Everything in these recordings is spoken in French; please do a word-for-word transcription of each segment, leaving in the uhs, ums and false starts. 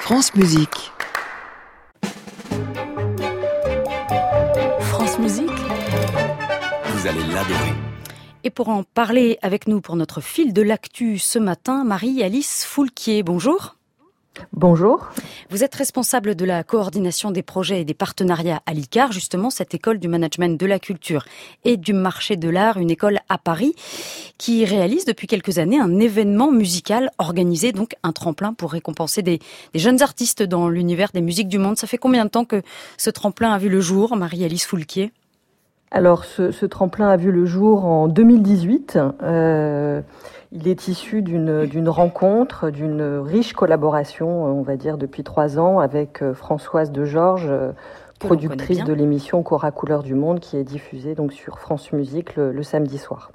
France Musique. France Musique. Vous allez l'adorer. Et pour en parler avec nous pour notre fil de l'actu ce matin, Marie-Alice Foulquier, bonjour. Bonjour. Vous êtes responsable de la coordination des projets et des partenariats à l'I C A R, justement cette école du management de la culture et du marché de l'art, une école à Paris qui réalise depuis quelques années un événement musical organisé, donc un tremplin pour récompenser des, des jeunes artistes dans l'univers des musiques du monde. Ça fait combien de temps que ce tremplin a vu le jour, Marie-Alice Foulquier ? Alors, ce, ce tremplin a vu le jour en deux mille dix-huit. Euh, il est issu d'une, d'une rencontre, d'une riche collaboration, on va dire, depuis trois ans, avec Françoise de Georges, productrice de l'émission Cora Couleur du Monde, qui est diffusée donc sur France Musique le, le samedi soir.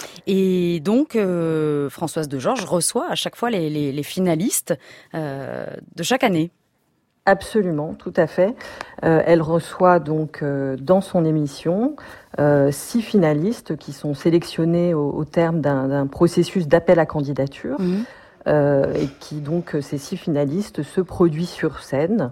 Et donc, euh, Françoise de Georges reçoit à chaque fois les, les, les finalistes euh, de chaque année. Absolument, tout à fait. Euh, elle reçoit donc euh, dans son émission euh, six finalistes qui sont sélectionnés au, au terme d'un, d'un processus d'appel à candidature. Mmh. Euh, et qui donc, ces six finalistes se produisent sur scène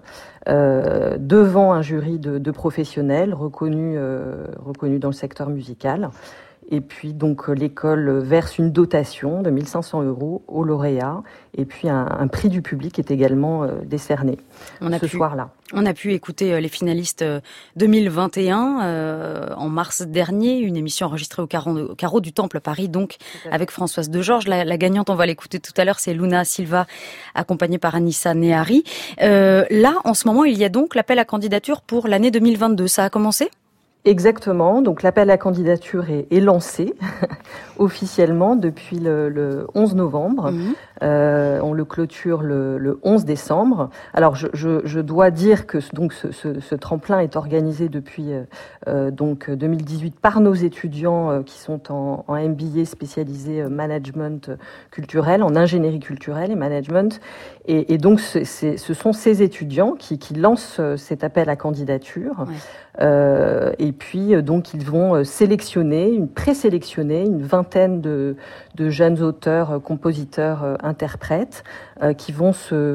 euh, devant un jury de, de professionnels reconnus, euh, reconnus dans le secteur musical. Et puis donc l'école verse une dotation de mille cinq cents euros aux lauréats et puis un, un prix du public est également euh, décerné on a ce pu, soir-là. On a pu écouter les finalistes deux mille vingt et un euh, en mars dernier, une émission enregistrée au carreau, au carreau du Temple à Paris, donc avec Françoise de Georges. La, la gagnante, on va l'écouter tout à l'heure, c'est Luna Silva, accompagnée par Anissa Nehari. Euh, là, en ce moment, il y a donc l'appel à candidature pour l'année deux mille vingt-deux. Ça a commencé ? Exactement, donc l'appel à candidature est, est lancé officiellement depuis le, le onze novembre. Mmh. Euh, on le clôture le, le onze décembre. Alors je, je, je dois dire que donc ce, ce, ce tremplin est organisé depuis euh, donc deux mille dix-huit par nos étudiants euh, qui sont en, en M B A spécialisé euh, management culturel, en ingénierie culturelle et management. Et, et donc c'est, c'est, ce sont ces étudiants qui, qui lancent cet appel à candidature. Ouais. Euh, et puis donc ils vont sélectionner, une présélectionner une vingtaine de, de jeunes auteurs, compositeurs, interprètes euh, qui vont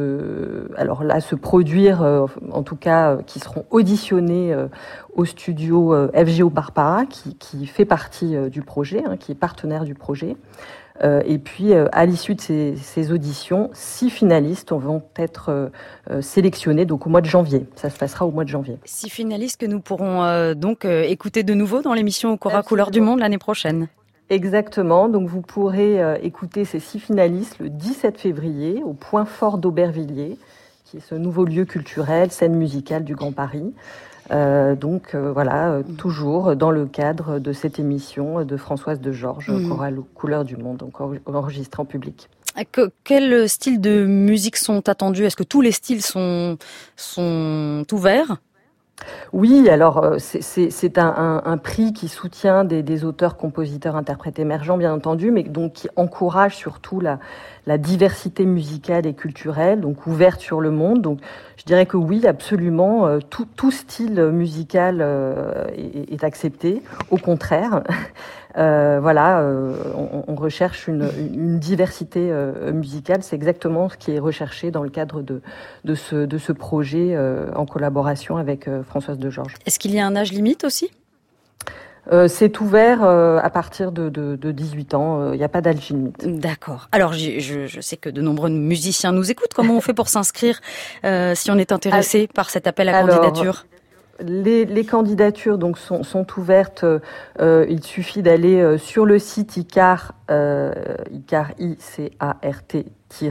se, alors là se produire, euh, en tout cas euh, qui seront auditionnés euh, au studio euh, F G O Barbara qui, qui fait partie euh, du projet, hein, qui est partenaire du projet. Euh, et puis, euh, à l'issue de ces, ces auditions, six finalistes vont être euh, sélectionnés donc au mois de janvier. Ça se passera au mois de janvier. Six finalistes que nous pourrons euh, donc euh, écouter de nouveau dans l'émission Cora Couleur du Monde l'année prochaine. Exactement. Donc, vous pourrez euh, écouter ces six finalistes le dix-sept février au Point Fort d'Aubervilliers, qui est ce nouveau lieu culturel, scène musicale du Grand Paris. Euh, donc euh, voilà, euh, mmh. toujours dans le cadre de cette émission de Françoise de Georges, mmh. Cora Couleur du Monde, donc enregistrée en public. Que, quel style de musique sont attendus ? Est-ce que tous les styles sont, sont ouverts ? Oui, alors c'est, c'est, c'est un, un, un prix qui soutient des, des auteurs, compositeurs, interprètes émergents, bien entendu, mais donc qui encourage surtout la, la diversité musicale et culturelle, donc ouverte sur le monde. Donc je dirais que oui, absolument, tout, tout style musical euh, est, est accepté. Au contraire, euh, voilà, euh, on, on recherche une, une diversité euh, musicale. C'est exactement ce qui est recherché dans le cadre de, de, ce, de ce projet euh, en collaboration avec euh, Françoise de Georges. Est-ce qu'il y a un âge limite aussi ? Euh, c'est ouvert euh, à partir de, de, de dix-huit ans, il euh, n'y a pas d'âge limite. D'accord. Alors je, je, je sais que de nombreux musiciens nous écoutent. Comment on fait pour s'inscrire euh, si on est intéressé ah, par cet appel à alors, candidature ? Les, les candidatures donc sont, sont ouvertes. Euh, il suffit d'aller euh, sur le site I C A R, euh, I C A R, I C A R T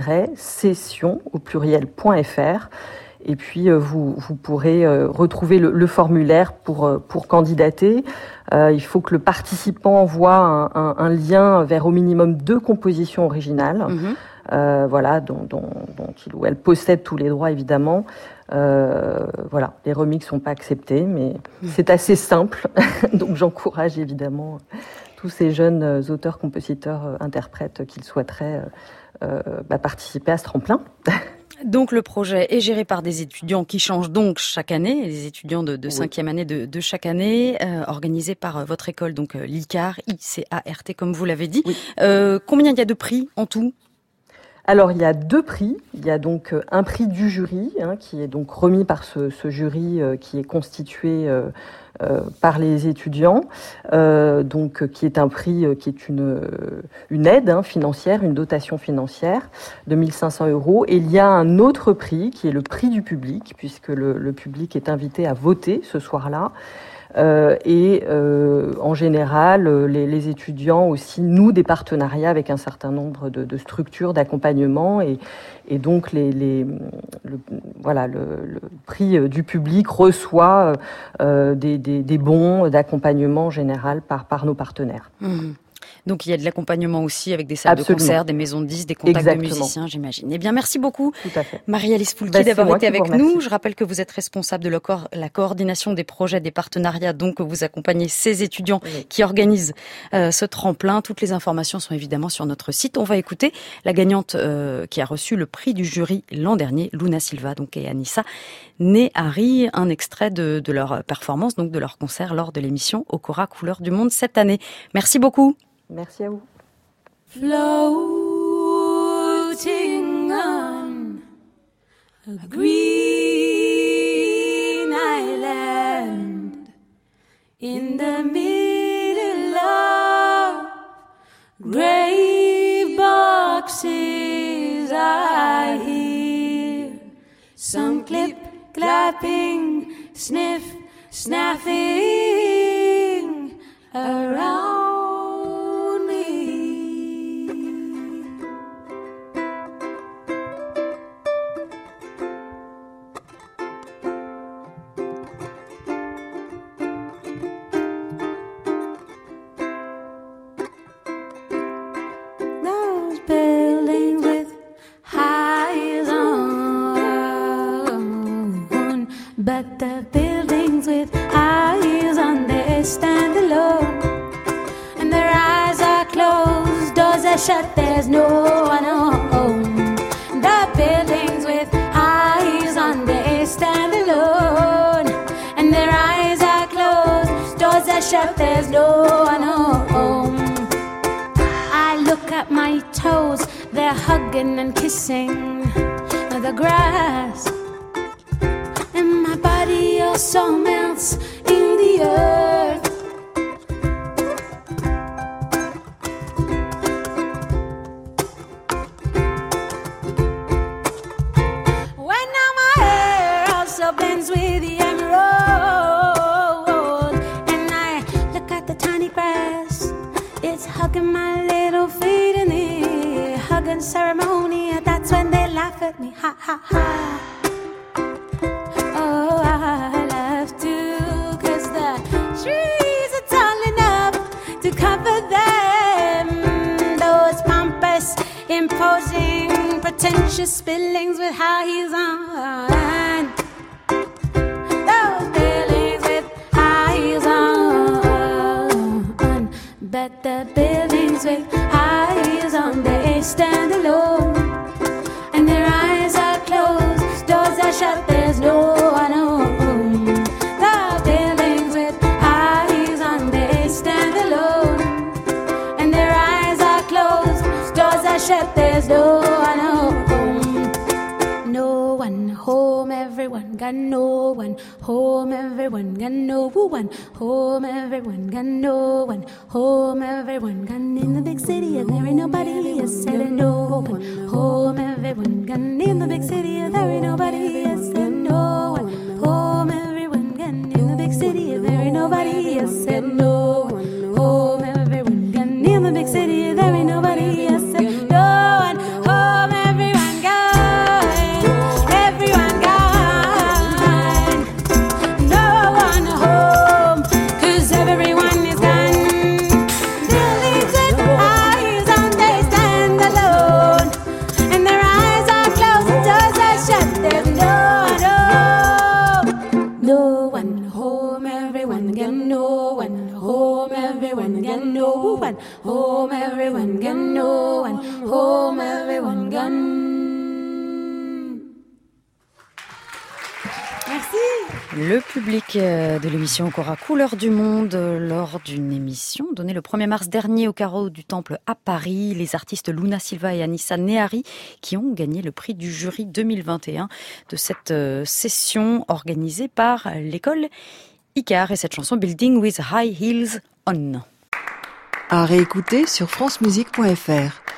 session au pluriel point F R. Et puis, euh, vous, vous pourrez euh, retrouver le, le formulaire pour, euh, pour candidater. Euh, il faut que le participant envoie un, un, un lien vers au minimum deux compositions originales, mmh. euh, voilà, dont, dont, dont il ou elle possède tous les droits, évidemment. Euh, voilà, les remixes ne sont pas acceptés, mais mmh. c'est assez simple. Donc, j'encourage évidemment tous ces jeunes auteurs, compositeurs, interprètes qui souhaiteraient euh, bah, participer à ce tremplin. Donc le projet est géré par des étudiants qui changent donc chaque année, les étudiants de, de oui. cinquième année de, de chaque année, euh, organisé par votre école, donc l'I C A R, I C A R T comme vous l'avez dit. Oui. Euh, combien il y a de prix en tout ? Alors, il y a deux prix. Il y a donc un prix du jury, hein, qui est donc remis par ce, ce jury euh, qui est constitué euh, euh, par les étudiants, euh, donc qui est un prix euh, qui est une, une aide hein, financière, une dotation financière de mille cinq cents euros. Et il y a un autre prix qui est le prix du public, puisque le, le public est invité à voter ce soir-là. Euh, et euh, en général, les, les étudiants aussi nouent des partenariats avec un certain nombre de, de structures d'accompagnement et, et donc les, les, le, voilà, le, le prix du public reçoit euh, des, des, des bons d'accompagnement en général par, par nos partenaires. Mmh. Donc il y a de l'accompagnement aussi avec des salles Absolument. de concert, des maisons de disques, des contacts Exactement. de musiciens, j'imagine. Eh bien, merci beaucoup, Marie-Alice Foulky, bah, d'avoir été avec nous. Je rappelle que vous êtes responsable de la, co- la coordination des projets, des partenariats, donc vous accompagnez ces étudiants oui. qui organisent euh, ce tremplin. Toutes les informations sont évidemment sur notre site. On va écouter la gagnante euh, qui a reçu le prix du jury l'an dernier, Luna Silva, donc et Anissa Nehari, un extrait de, de leur performance, donc de leur concert lors de l'émission Okora Couleurs du Monde cette année. Merci beaucoup. Merci à vous. Floating on a green island in the middle of grey boxes, I hear some clip clapping, sniff snapping around. Buildings with highs on, but the buildings with eyes on, they stand alone, and their eyes are closed, doors are shut, there's no one home. The buildings with eyes on, they stand alone, and their eyes are closed, doors are shut, there's no one home. I look at my toes, they're hugging and kissing the grass, and my body also melts in the earth. When now my hair also blends with the emerald, and I look at the tiny grass, it's hugging my little feet in the hugging ceremony. That's when they laugh at me, ha ha ha. Oh, I laugh too, 'cause the trees are tall enough to cover them. Those pompous, imposing, pretentious buildings with high heels on. Those buildings with high heels on. But the buildings with eyes on, they stand alone, and their eyes are closed, doors are shut, there's no one home. The buildings with eyes on, they stand alone, and their eyes are closed, doors are shut, there's no one home. No one home, everyone got no one home, everyone got no one home, everyone got no one home, everyone got in the big city and there ain't nobody else. Said no one home, everyone got in the big city and there ain't nobody else. Said no one home, everyone got in the big city and there ain't nobody else. Said no one home, everyone got in the big city and there ain't nobody else. Said no one home, everyone got. There's no Merci. Le public de l'émission Cora Couleur du Monde lors d'une émission donnée le premier mars dernier au carreau du Temple à Paris. Les artistes Luna Silva et Anissa Nehari qui ont gagné le prix du jury deux mille vingt et un de cette session organisée par l'école Icare et cette chanson Building with High Heels On. À réécouter sur francemusique point f r.